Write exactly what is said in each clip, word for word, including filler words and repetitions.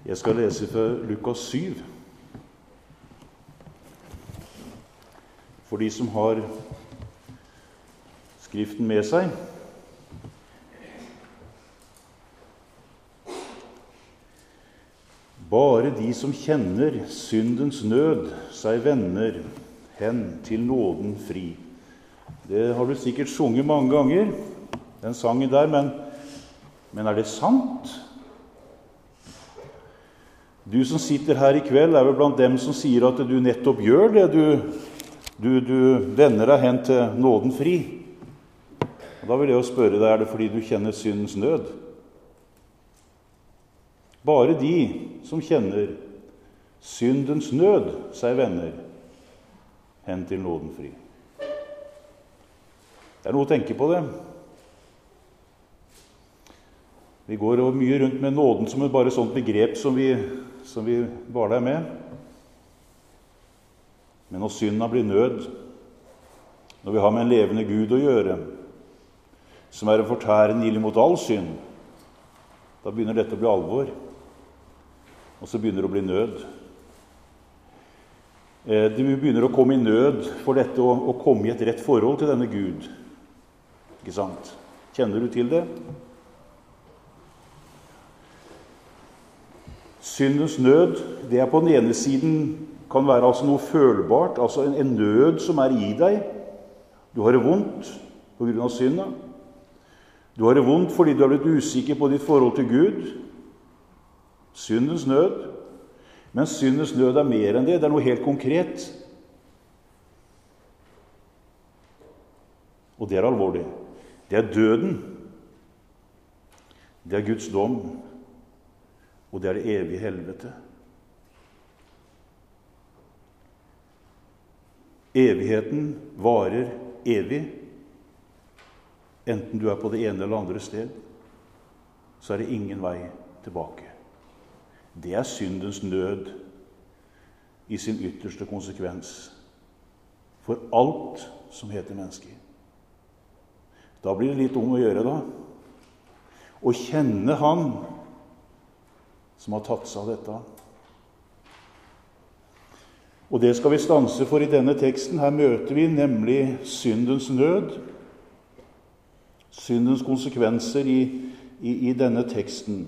Jeg skal lese fra Lukas syv. For de som har skriften med seg. Bare de som kjenner syndens nød, seg vender hen til nåden fri. Det har du sikkert sunget mange ganger, den sangen der, men, men er det sant? Du som sitter her i kveld er vel blant dem som sier at du nettopp gjør det, du, du, du vender deg hen til nåden fri. Og da vil jeg jo spørre deg, er det fordi du kjenner syndens nød? Bare de som kjenner syndens nød, seg vender hen til nåden fri. Det er noe å tenke på det. Vi går over mye rundt med nåden som et bare sånt begrep som vi, som vi var der med. Men når synden blir nød, når vi har med en levende Gud å gjøre, som er en fortærende ild mot all synd, da begynner dette å bli alvor. Og så begynner det å bli nød. Du begynner å komme i nød for dette å, å komme i et rett forhold til denne Gud. Ikke sant? Kjenner du til det? Syndens nød, det er på den ene siden kan være altså noe følbart, altså en, en nød som er i deg. Du har det vondt på grunn av synda. Du har det vondt fordi du har blitt usikker på ditt forhold til Gud. Syndens nød. Men syndens nød er mer enn det. Det er noe helt konkret. Og det er alvorlig. Det er døden. Det er Guds dom. Og det er det evige helvete. Evigheten varer evig. Enten du er på det ene eller andre sted, så er det ingen vei tilbake. Det er syndens nød i sin ytterste konsekvens for alt som heter menneske. Da blir det litt om å gjøre da. Å kjenne Han som har tatt seg av dette. Og det skal vi stanse for i denne teksten. Her møter vi nemlig syndens nød, syndens konsekvenser i, i, i denne teksten.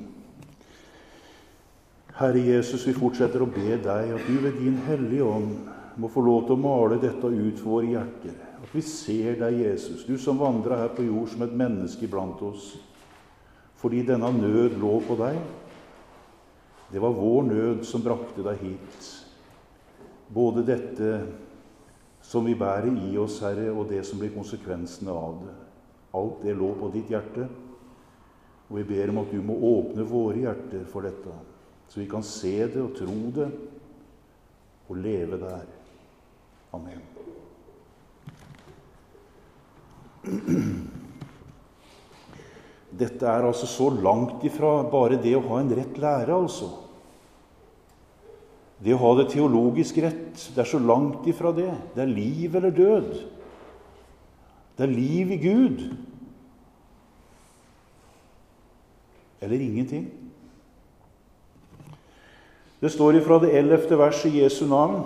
Herre Jesus, vi fortsetter å be deg at du ved din hellige ånd må få lov til å male dette ut for våre hjerter. At vi ser deg, Jesus, du som vandrer her på jord som et menneske blant oss. Fordi denne nød lå på deg. Det var vår nød som brakte deg hit. Både dette som vi bærer i oss, Herre, og det som blir konsekvensene av det. Alt det lå på ditt hjerte. Og vi ber om at du må åpne våre hjerter for dette. Så vi kan se det og tro det og leve der. Amen. Dette er altså så langt ifra bare det å ha en rett lære, altså. Det å ha det teologisk rett, det er så langt ifra det. Det er liv eller død. Det er liv i Gud. Eller ingenting. Det står ifra det ellevte vers i Jesu navn.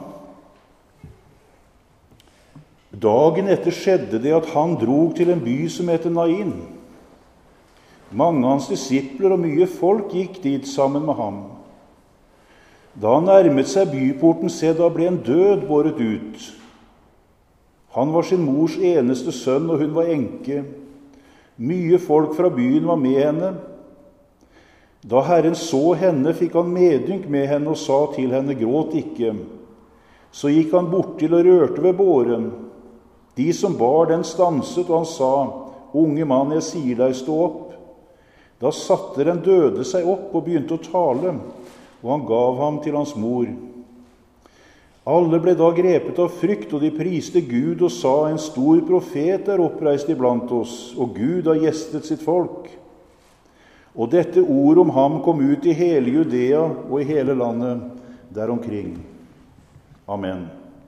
Dagen etter skjedde det at han drog til en by som heter Nain. Mange av hans disipler og mye folk gikk dit sammen med ham. Da han nærmet seg byporten, se, da ble en død båret ut. Han var sin mors eneste sønn, og hun var enke. Mye folk fra byen var med henne. Da Herren så henne, fikk han medynk med henne og sa til henne, gråt ikke. Så gikk han bort til og rørte ved båren. De som bar den stanset, og han sa, unge mann, jeg sier deg, stå opp. Da satte den døde seg opp og begynte å tale, og han gav ham til hans mor. Alle ble da grepet av frykt, og de priste Gud og sa, en stor profet er oppreist iblant oss, og Gud har gjestet sitt folk. Og dette ord om ham kom ut i hele Judea og i hele landet der omkring. Amen.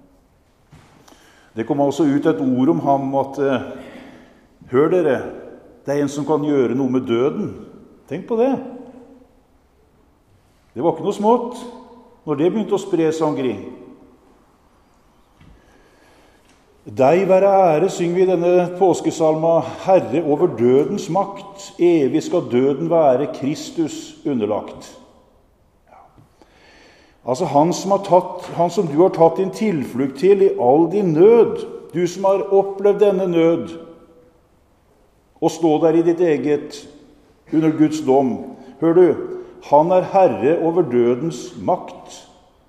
Det kom altså ut et ord om ham at, hør dere, det er en som kan gjøre noe med døden. Tenk på det. Det var ikke noe smått når det begynte å spre seg omkring. Deg være ære, synger vi i denne påskesalma, Herre over dødens makt. Evig skal døden være Kristus underlagt. Ja. Altså han som, har tatt, han som du har tatt din tilflukt til i all din nød, du som har opplevd denne nød, og stå der i ditt eget under Guds dom. Hør du, han er herre over dødens makt.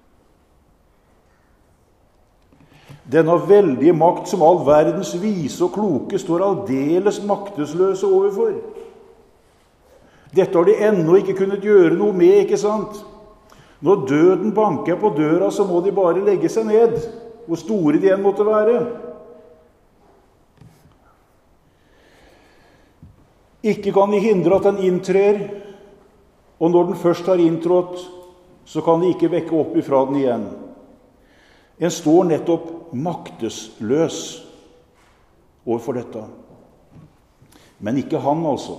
Denne veldige makt som all verdens vise og kloke står aldeles maktesløse overfor. Dette har de ennå ikke kunnet gjøre noe med, ikke sant? Når døden banker på døra, så må de bare legge seg ned, hvor store de enn måtte være. Ikke kan de hindre at den inntrer, og når den først har inntrådt, så kan de ikke vekke opp ifra den igjen. En står nettopp maktesløs overfor dette. Men ikke han, altså.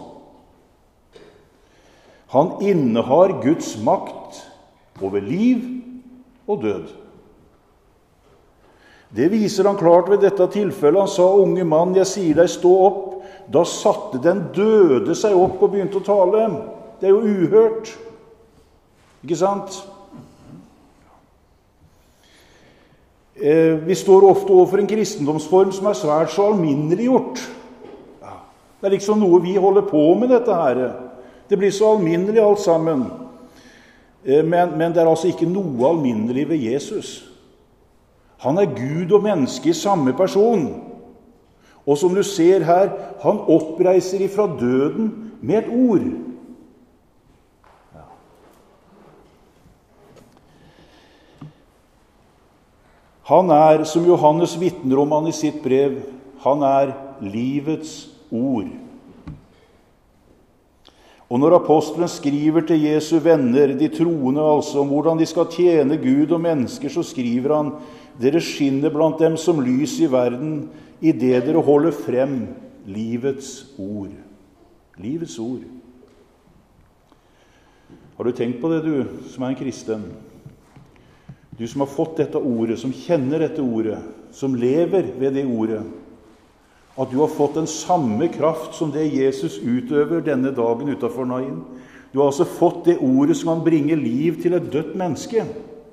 Han innehar Guds makt over liv og død. Det viser han klart ved dette tilfellet. Han sa, unge mann, jeg sier deg, stå opp. Da satte den døde seg opp og begynte å tale. Det er jo uhørt. Ikke sant? Eh, vi står ofte overfor en kristendomsform som er svært så alminneliggjort. Ja, det er liksom noe vi holder på med dette her. Det blir så alminnelig alt sammen. Eh, men, men det er altså ikke noe alminnelig ved Jesus. Han er Gud og menneske i samme person. Og som du ser her, han oppreiser ifra døden med et ord. Han er, som Johannes vitner om han i sitt brev, han er livets ord. Og når apostelen skriver til Jesu venner, de troende altså, om hvordan de skal tjene Gud og mennesker, så skriver han, dere skinner blant dem som lys i verden, i det dere holder frem livets ord. Livets ord. Har du tenkt på det, du, som er en kristen? Du som har fått dette ordet, som kjenner dette ordet, som lever ved det ordet, at du har fått den samme kraft som det Jesus utøver denne dagen utenfor Nain. Du har altså fått det ordet som kan bringe liv til et dødt menneske.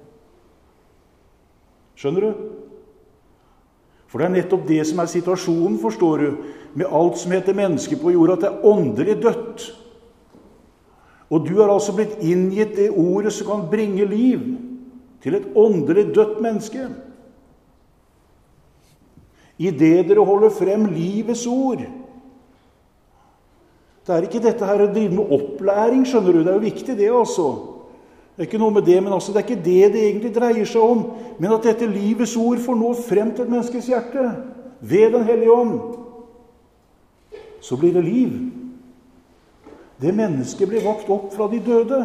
Skjønner du? For det er nettopp det som er situasjonen, forstår du, med alt som heter menneske på jorda, at det er åndelig dødt. Og du har altså blitt inngitt det ordet som kan bringe liv til et åndelig dødt menneske. I det dere holder frem livets ord. Det er ikke dette her å drive med opplæring, skjønner du. Det er jo viktig det, altså. Det er ikke noe med det, men altså, det er ikke det det egentlig dreier seg om. Men at dette livets ord får nå frem til et menneskes hjerte, ved den hellige ånd. Så blir det liv. Det mennesket blir vakt opp fra de døde.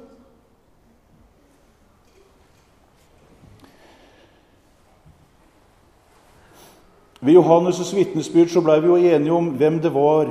Ved Johannes' vitnesbyrd så ble vi jo enige om hvem det var.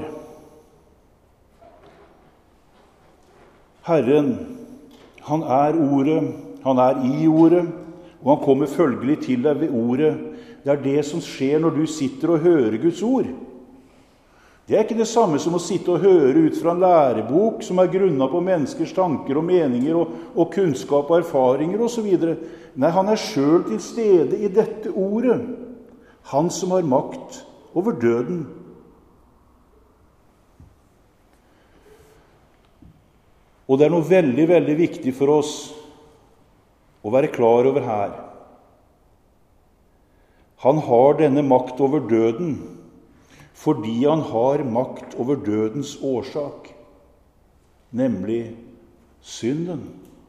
Herren, han er ordet, han er i ordet, og han kommer følgelig til deg ved ordet. Det er det som skjer når du sitter og hører Guds ord. Det er ikke det samme som å sitte og høre ut fra en lærebok som er grunnet på menneskers tanker og meninger og, og kunnskap og erfaringer og så videre. Nei, han er selv til stede i dette ordet. Han som har makt over døden. Og det er noe veldig, veldig viktig for oss å være klar over her. Han har denne makt over døden fordi han har makt over dødens årsak, nemlig synden.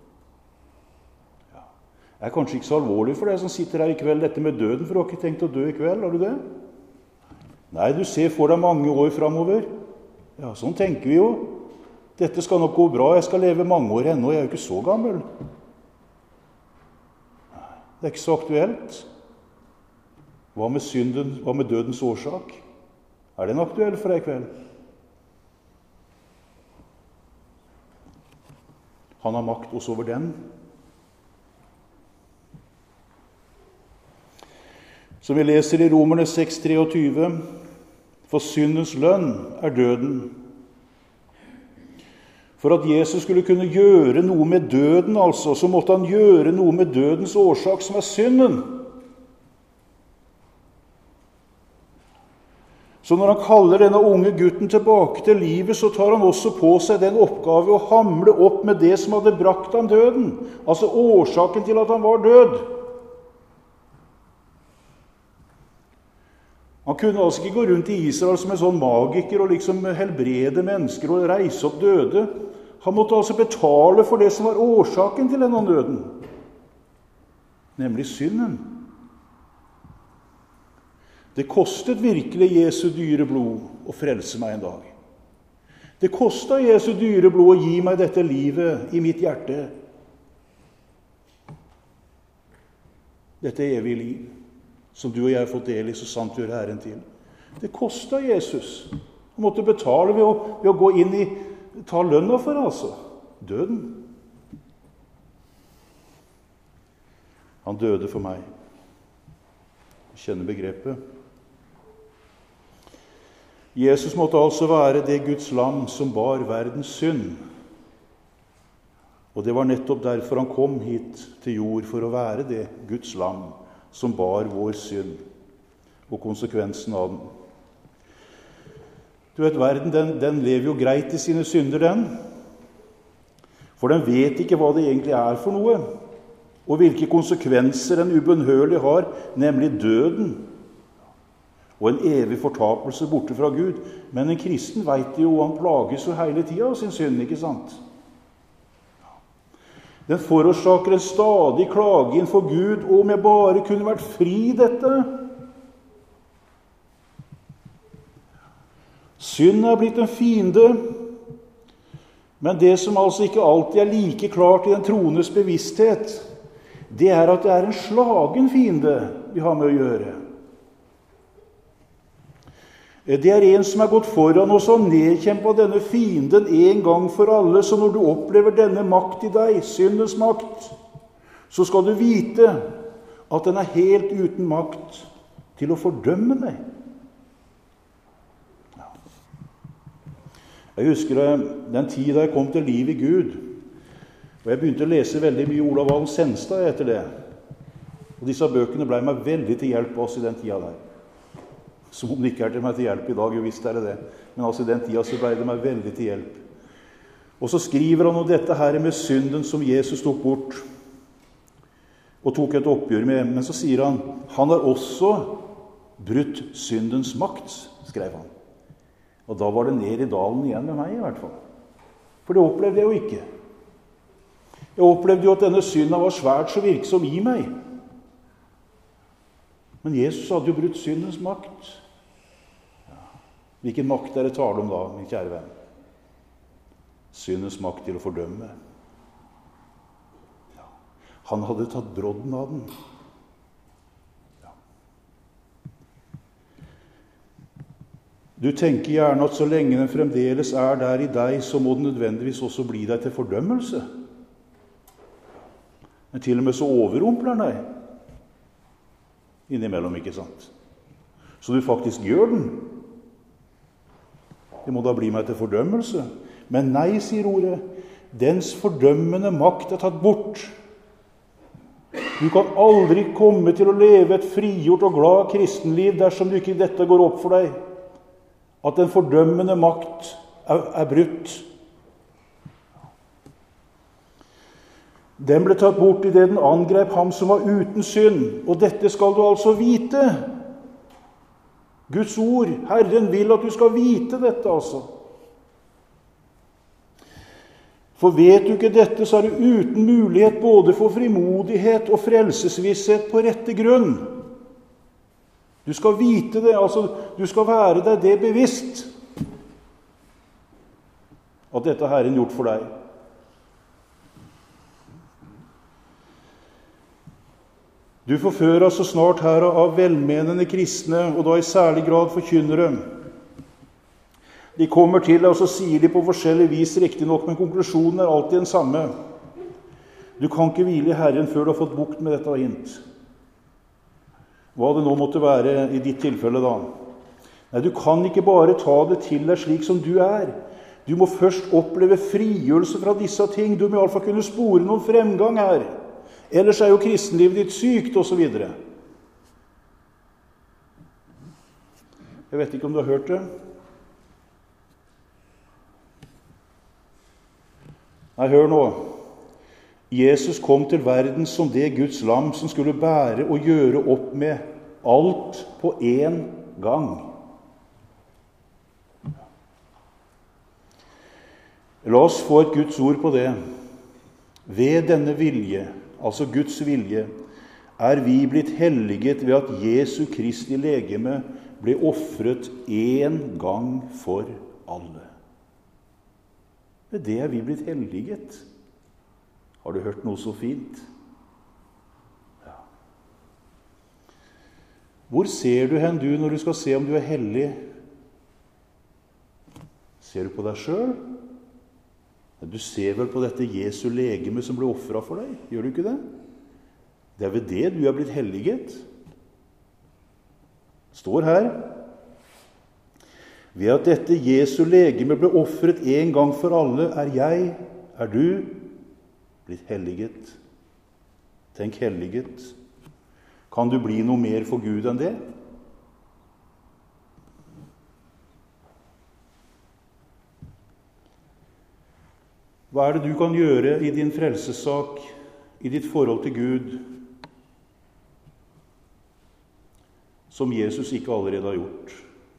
Det er kanskje ikke så alvorlig for deg som sitter her i kveld, dette med døden, for du har ikke tenkt å dø i kveld, har du det? Nei, du ser for deg mange år fremover. Ja, sånn tenker vi jo. Dette skal nok gå bra, jeg skal leve mange år ennå, jeg er jo ikke så gammel. Det er ikke så aktuelt. Hva med synden, hva med dødens årsak? Er den aktuell for deg i kveld? Han har makt også over den. Som vi leser i Romerne seks treogtyve, for syndens lønn er døden. For at Jesus skulle kunne gjøre noe med døden, altså, så måtte han gjøre noe med dødens årsak, som er synden. Så når han kaller denne unge gutten tilbake til livet, så tar han også på seg den oppgave å hamle opp med det som hadde brakt ham døden. Altså årsaken til at han var død. Han kunne altså ikke gå rundt i Israel som en sånn magiker og liksom helbrede mennesker og reise opp døde. Han måtte altså betale for det som var årsaken til denne døden, nemlig synden. Det kostet virkelig Jesu dyre blod å frelse meg en dag. Det kostet Jesu dyre blod å gi meg dette livet i mitt hjerte. Dette evige liv, som du og jeg har fått del i, så sant gjør Herren til. Det kostet Jesus. Han måtte betale ved å, ved å gå inn i, ta lønna for, altså, døden. Han døde for meg. Jeg kjenner begrepet. Jesus måtte altså være det Guds lam som bar verdens synd. Og det var nettopp derfor han kom hit til jord, for å være det Guds lam som bar vår synd og konsekvensen av den. Du vet, verden den, den lever jo greit i sine synder, den. For den vet ikke hva det egentlig er for noe, og hvilke konsekvenser den ubønnhørlig har, nemlig døden og en evig fortapelse borte fra Gud. Men en kristen vet jo, han plages jo hele tiden av sin synd, ikke sant? Den forårsaker en stadig klage innfor Gud, og om jeg bare kunne vært fri dette. Synd er blitt en fiende, men det som altså ikke alltid er like klart i den troendes bevissthet, det er at det er en slagen fiende vi har med å gjøre. Det er en som er gått foran oss og nedkjempet denne fienden en gang for alle, så når du opplever denne makt i deg, syndens makt, så skal du vite at den er helt uten makt til å fordømme deg. Jeg husker den tid da jeg kom til liv i Gud, og jeg begynte å lese veldig mye Olav Valen Senstad etter det. Og disse bøkene ble meg veldig til hjelp oss i den tida der. Som om det ikke er til meg til hjelp i dag, jo visst er det det. Men altså i den tida så ble det meg veldig til hjelp. Og så skriver han om dette her med synden som Jesus tok bort, og tok et oppgjør med. Men så sier han, han har også brutt syndens makt, skrev han. Og da var det ned i dalen igjen med meg i hvert fall. For det opplevde jeg jo ikke. Jeg opplevde jo at denne synden var svært så virksom i meg. Men Jesus hadde jo brutt syndens makt. Ja. Hvilken makt er det tale om da, min kjære venn? Syndens makt til å fordømme. Ja. Han hadde tatt brodden av den. Du tenker gjerne at så lenge den fremdeles er der i deg, så må den nødvendigvis også bli deg til fordømmelse. Men til og med så overrumpler den deg innimellom, ikke sant? Så du faktisk gjør den. Det må da bli meg til fordømmelse. Men nei, sier ordet, dens fordømmende makt er tatt bort. Du kan aldri komme til å leve et frigjort og glad kristenliv dersom du ikke dette går opp for deg. At den fordømmende makt er, er brutt. Den ble tatt bort i det den angrep ham som var uten synd. Og dette skal du altså vite. Guds ord, Herren vil at du skal vite dette altså. For vet du ikke dette, så er du uten mulighet både for frimodighet og frelsesvisshet på rette grunn. Du skal vite det, altså du skal være deg det bevisst at dette har Herren gjort for deg. Du forføres så snart her av velmenende kristne, og da i særlig grad forkynnere. De kommer til deg, og så sier de på forskjellig vis riktig nok, men konklusjonen er alltid den samme. Du kan ikke hvile i Herren før du har fått bukt med dette hint. Hva det nå måtte være i ditt tilfelle da. Nei, du kan ikke bare ta det til deg slik som du er. Du må først oppleve frigjørelse fra disse ting. Du må i alle fall kunne spore noen fremgang her. Ellers er jo kristenlivet ditt sykt, og så videre. Jeg vet ikke om du har hørt det. Nei, hør nå. Jesus kom til verden som det Guds lam som skulle bære og gjøre opp med alt på en gang. La oss få et Guds ord på det. Ved denne vilje, altså Guds vilje, er vi blitt helliget ved at Jesu Kristi legeme ble offret en gang for alle. Ved det er vi blitt helliget. Har du hørt noe så fint? Ja. Hvor ser du hen du når du skal se om du er hellig? Ser du på deg selv? Du ser vel på dette Jesu legeme som ble offret for deg, gjør du ikke det? Det er ved det du er blitt helliget. Står her. Ved at dette Jesu legeme ble offret en gang for alle, er jeg, er du, blitt helliget. Tenk helliget. Kan du bli noe mer for Gud enn det? Hva er det du kan gjøre i din frelsessak, i ditt forhold til Gud, som Jesus ikke allerede har gjort?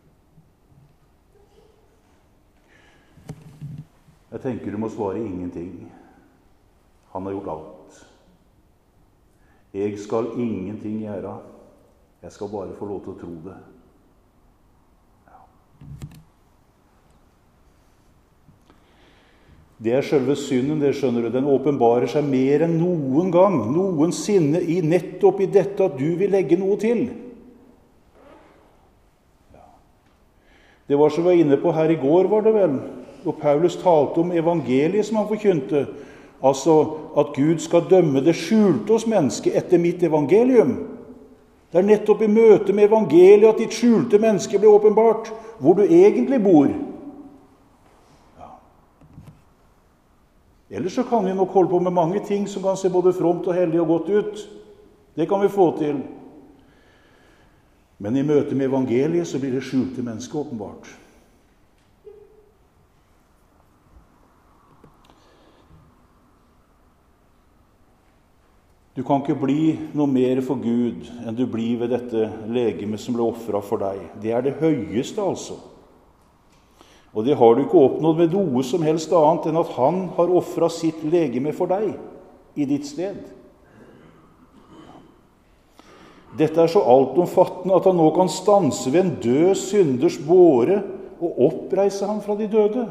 Jeg tenker du må svare ingenting. Han har gjort alt. Jeg skal ingenting gjøre. Jeg skal bare få lov til å tro det. Ja. Det er selve synden, det skjønner du. Den åpenbarer seg mer enn noen gang, noensinne, i nettopp i dette at du vil legge noe til. Ja. Det var som vi var inne på her i går, var det vel, og Paulus talte om evangeliet som han forkynte. Altså at Gud skal dømme det skjulte hos mennesket etter mitt evangelium. Det er nettopp i møte med evangeliet at ditt skjulte menneske blir åpenbart, hvor du egentlig bor. Ja. Ellers så kan vi nok holde på med mange ting som kan se både fromt og hellig og godt ut. Det kan vi få til. Men i møte med evangeliet så blir det skjulte mennesket åpenbart. Du kan ikke bli noe mer for Gud enn du blir ved dette legeme som ble offret for deg. Det er det høyeste, altså. Og det har du ikke oppnådd med noe som helst annet enn at han har offret sitt legeme for deg i ditt sted. Dette er så altomfattende at han nå kan stanse ved en død synders båre og oppreise ham fra de døde.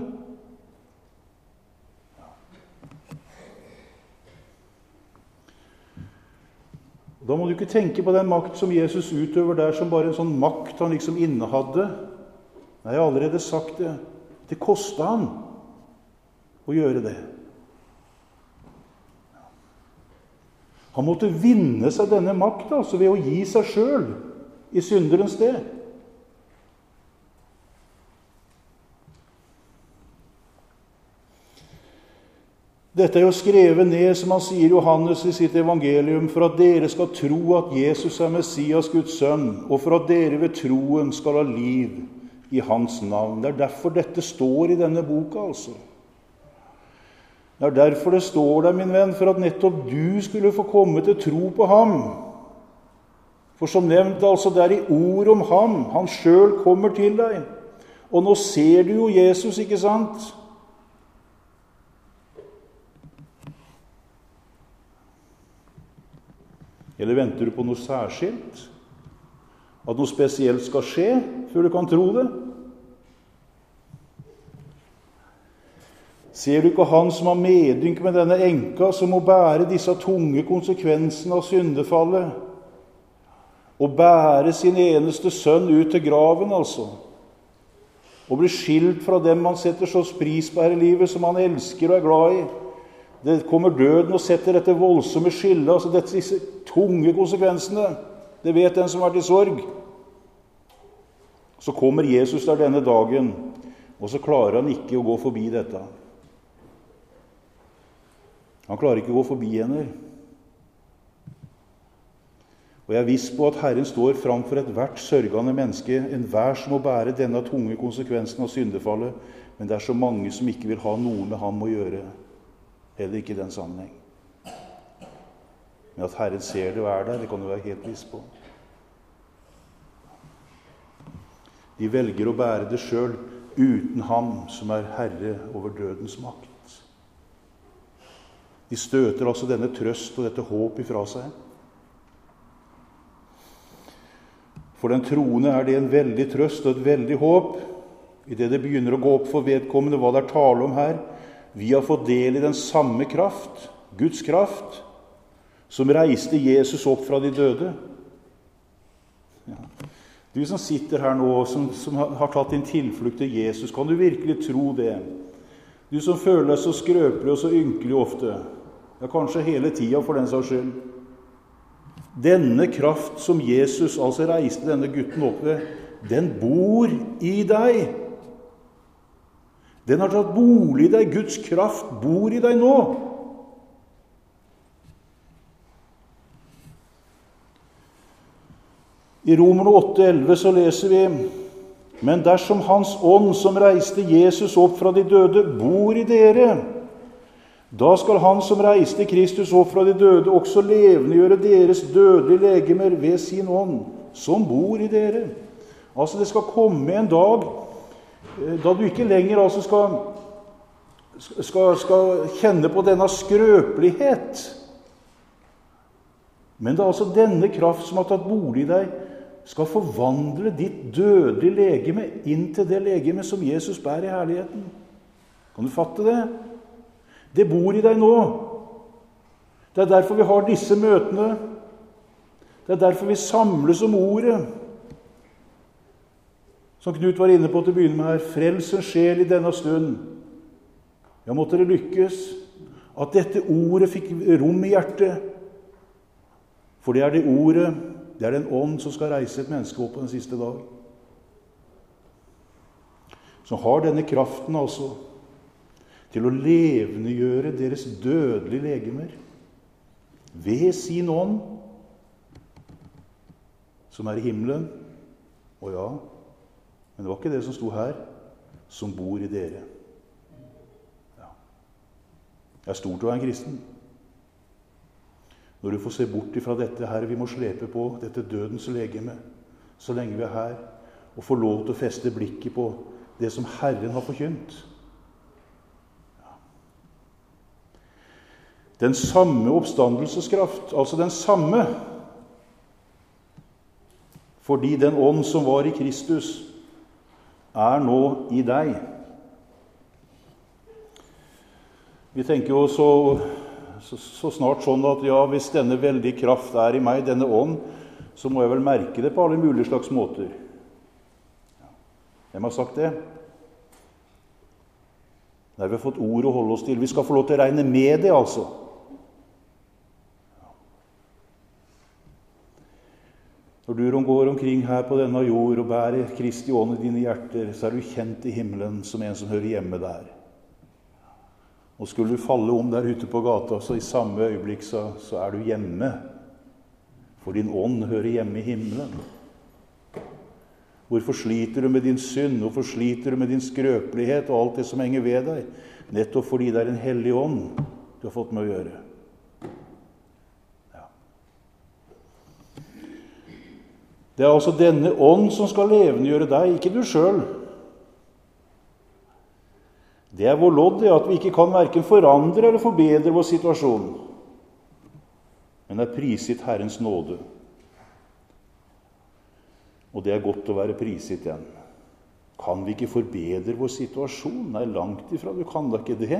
Da må du ikke tenke på den makt som Jesus utøver der som bare en sånn makt han liksom innehadde. Nei, jeg har allerede sagt det. Det kostet han å gjøre det. Han måtte vinne seg denne makt, altså ved å gi seg selv i synderens sted. Dette er jo skrevet ned, som han sier Johannes i sitt evangelium, for at dere skal tro at Jesus er Messias, Guds sønn, og for at dere ved troen skal ha liv i hans navn. Det er derfor dette står i denne boka, altså. Det er derfor det står der, min venn, for at nettopp du skulle få komme til tro på ham. For som nevnt, altså, det er i ord om ham. Han selv kommer til deg. Og nå ser du jo Jesus, ikke sant? Eller venter du på noe særskilt? At noe spesielt skal skje før du kan tro det? Ser du ikke han som har medynk med denne enka, som må bære disse tunge konsekvensene av syndefallet, og bære sin eneste sønn ut til graven, altså, og bli skilt fra dem han setter så pris på her i livet, som han elsker og er glad i? Det kommer døden og setter dette voldsomme skillet, altså disse tunge konsekvensene. Det vet den som har vært i sorg. Så kommer Jesus der denne dagen, og så klarer han ikke å gå forbi dette. Han klarer ikke å gå forbi henne. Og jeg er viss på at Herren står framfor et hvert sørgende menneske, en hver som må bære denne tunge konsekvensen av syndefallet, men det er så mange som ikke vil ha noe med ham å gjøre, heller ikke i den sammenheng. Men at Herren ser det og er der, det kan du være helt viss på. De velger å bære det selv, uten ham som er herre over dødens makt. De støter altså denne trøst og dette håp ifra seg. For den troende er det en veldig trøst og et veldig håp, i det det begynner å gå opp for vedkommende hva det er tale om her. Vi har fått del i den samme kraft, Guds kraft, som reiste Jesus opp fra de døde. Ja. Du som sitter her nå, som, som har tatt din tilflukt til Jesus, kan du virkelig tro det? Du som føler deg så skrøpelig og så ynkelig ofte, ja, kanskje hele tiden for den saks skyld. Denne kraft som Jesus altså reiste denne gutten opp ved, den bor i deg. Den har tatt bolig i deg. Guds kraft bor i deg nå. I Romerne åtte elleve så leser vi: men dersom Hans ånd som reiste Jesus opp fra de døde bor i dere, da skal Han som reiste Kristus opp fra de døde også levendegjøre deres dødelige legemer ved sin ånd, som bor i dere. Altså det skal komme en dag da du ikke lenger altså skal, skal, skal kjenne på denne skrøpelighet. Men det er altså denne kraft som har tatt bolig i deg, skal forvandle ditt dødelige legeme inn til det legeme som Jesus bærer i herligheten. Kan du fatte det? Det bor i deg nå. Det er derfor vi har disse møtene. Det er derfor vi samles om ordet. Som Knut var inne på til å begynne med her, frels en sjel i denne stund. Ja, måtte det lykkes at dette ordet fikk rom i hjertet. For det er det ordet, det er den ånd som skal reise et menneske opp på den siste dag. Som har denne kraften altså til å levendegjøre deres dødelige legemer ved sin ånd, som er i himmelen. Og ja, men det var ikke det som sto her, som bor i dere. Ja. Det er stort å være en kristen. Når du får se bort ifra dette her vi må slepe på, dette dødens legeme, så lenge vi er her, og få lov til å feste blikket på det som Herren har forkynt. Ja. Den samme oppstandelseskraft, altså den samme, fordi den ånd som var i Kristus er nå i deg. Vi tenker jo så, så, så snart sånn at ja, hvis denne veldige kraft er i meg, denne ånd, så må jeg vel merke det på alle mulige slags måter. Hvem har sagt det? Der vi har fått ord å holde oss til. Vi skal få lov til å regne med det, altså. Når du går omkring her på denne jord og bærer Kristi ånd i dine hjerter, så er du kjent i himmelen som en som hører hjemme der. Og skulle du falle om der ute på gata, så i samme øyeblikk så, så er du hjemme. For din ånd hører hjemme i himmelen. Hvorfor sliter du med din synd? Hvorfor sliter du med din skrøpelighet og alt det som henger ved deg? Nettopp fordi det er en hellig ånd du har fått med å gjøre. Det er altså denne ånd som skal levendegjøre deg, ikke du selv. Det er vår lodd, det at vi ikke kan hverken forandre eller forbedre vår situasjon, men er prisgitt Herrens nåde. Og det er godt å være prisgitt den. Kan vi ikke forbedre vår situasjon? Nei, langt ifra, du kan da ikke det.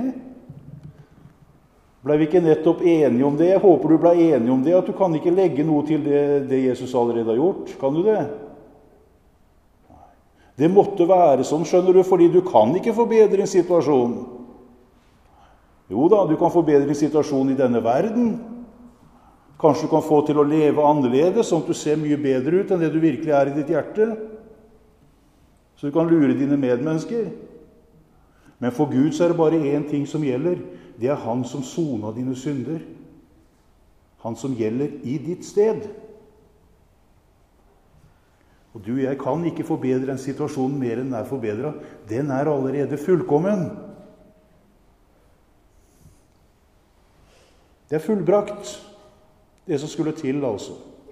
Ble vi ikke nettopp enige om det? Jeg håper du ble enige om det, at du kan ikke legge noe til det, det Jesus allerede har gjort. Kan du det? Det måtte være sånn, skjønner du, fordi du kan ikke forbedre en situasjon. Jo da, du kan forbedre din situasjon i denne verden. Kanskje du kan få til å leve annerledes, sånn at du ser mye bedre ut enn det du virkelig er i ditt hjerte. Så du kan lure dine medmennesker. Men for Gud så er det bare én ting som gjelder. Det er Han som sona dine synder. Han som gjelder i ditt sted. Og du og jeg kan ikke forbedre en situasjon mer enn den er forbedret. Den er allerede fullkommen. Det er fullbrakt, det som skulle til, altså.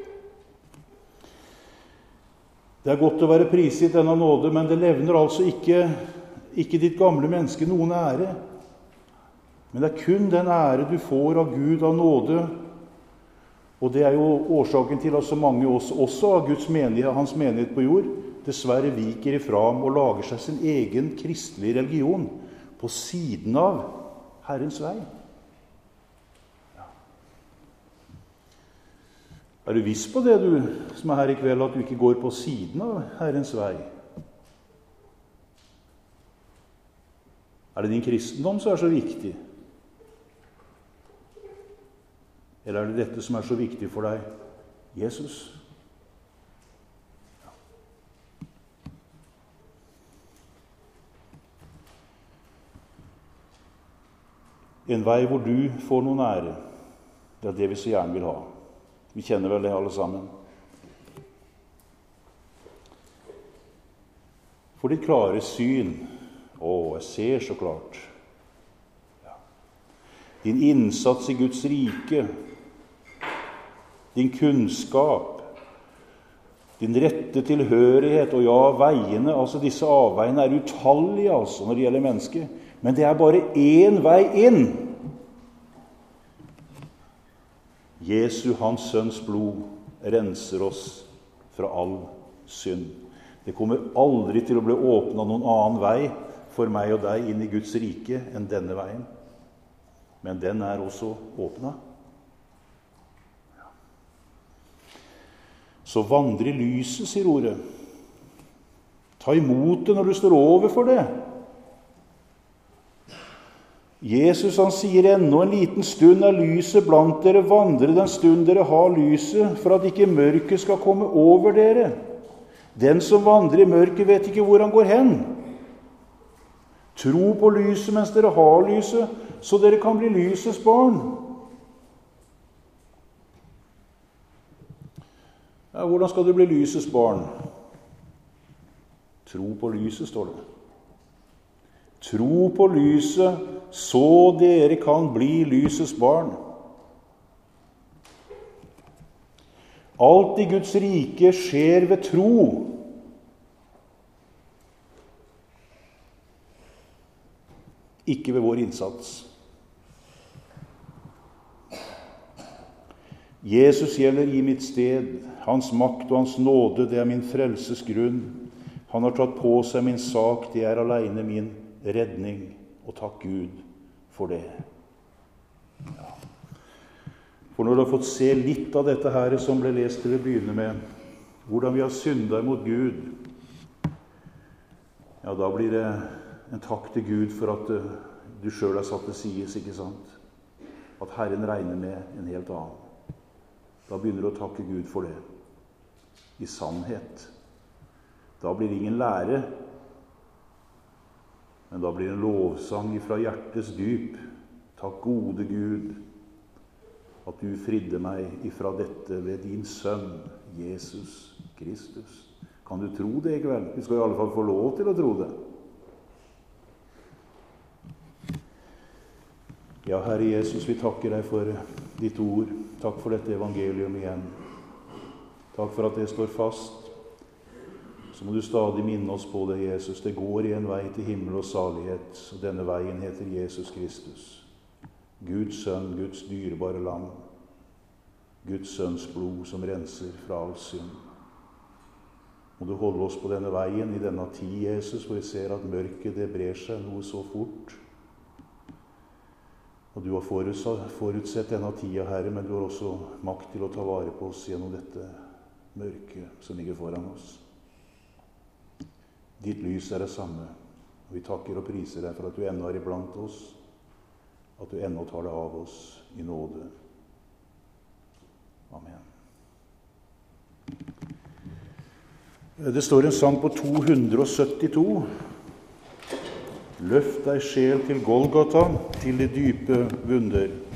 Det er godt å være prisgitt denne nåde, men det levner altså ikke, ikke ditt gamle menneske noen ære. Men det er kun den ære du får av Gud av nåde. Og det er jo årsaken til at så mange også, også av Guds menighet, hans menighet på jord, dessverre viker ifra ham og lager seg sin egen kristelige religion på siden av Herrens vei. Er du viss på det, du som er her i kveld, at du ikke går på siden av Herrens vei? Er det din kristendom som er så viktig? Eller er det dette som er så viktig for deg? Jesus? Ja. En vei hvor du får noen ære, det er det vi så gjerne vil ha. Vi kjenner vel det alle sammen. For ditt klare syn. Å, jeg ser så klart. Ja. Din innsats i Guds rike. Din kunnskap. Din rette tilhørighet. Og ja, veiene, altså disse avveiene er utallige altså når det gjelder mennesket. Men det er bare én vei inn. Jesu, hans sønns blod, renser oss fra all synd. Det kommer aldri til å bli åpnet noen annen vei for meg og deg inn i Guds rike enn denne veien. Men den er også åpnet. Ja. Så vandre i lyset, sier ordet. Ta imot det når du står overfor det. Jesus han sier ennå en liten stund er lyset blant dere, vandre den stund dere har lyset, for at ikke mørket skal komme over dere. Den som vandrer i mørket vet ikke hvor han går hen. Tro på lyset mens dere har lyset, så dere kan bli lysets barn. Ja, hvordan skal du bli lysets barn? Tro på lyset, står det. Tro på lyset, så dere kan bli lysets barn. Alt i Guds rike skjer ved tro. Ikke ved vår innsats. Jesus gjelder i mitt sted. Hans makt og hans nåde, det er min frelses grunn. Han har tatt på seg min sak, det er alene min redning. Og takk Gud for det. Ja. For når du har fått se litt av dette her som ble lest til å begynne med, hvordan vi har syndet mot Gud, ja, da blir det en takk til Gud for at du selv er satt til sides, ikke sant? At Herren regner med en helt annen. Da begynner du å takke Gud for det. I sannhet. Da blir det ingen lære, men da blir det en lovsang fra hjertets dyp. Takk gode Gud, at du fridde meg ifra dette ved din sønn, Jesus Kristus. Kan du tro det i kveld? Vi skal i alle fall få lov til å tro det. Ja, Herre Jesus, vi takker deg for ditt ord. Takk for dette evangelium igjen. Takk for at det står fast. Så må du stadig minne oss på det, Jesus. Det går i en vei til himmel og salighet, og denne veien heter Jesus Kristus. Guds sønn, Guds dyrebare lam. Guds sønns blod som renser fra all synd. Må du holde oss på denne veien i denne tid, Jesus, hvor vi ser at mørket det brer seg noe så fort. Og du har forutsett denne tida, Herre, men du har også makt til å ta vare på oss gjennom dette mørket som ligger foran oss. Ditt lys er det samme, og vi takker og priser deg for at du ennå er iblant oss, at du ennå tar det av oss i nåde. Amen. Det står en sang på to hundre syttito. Løft deg sjel til Golgata, til de dype vunder.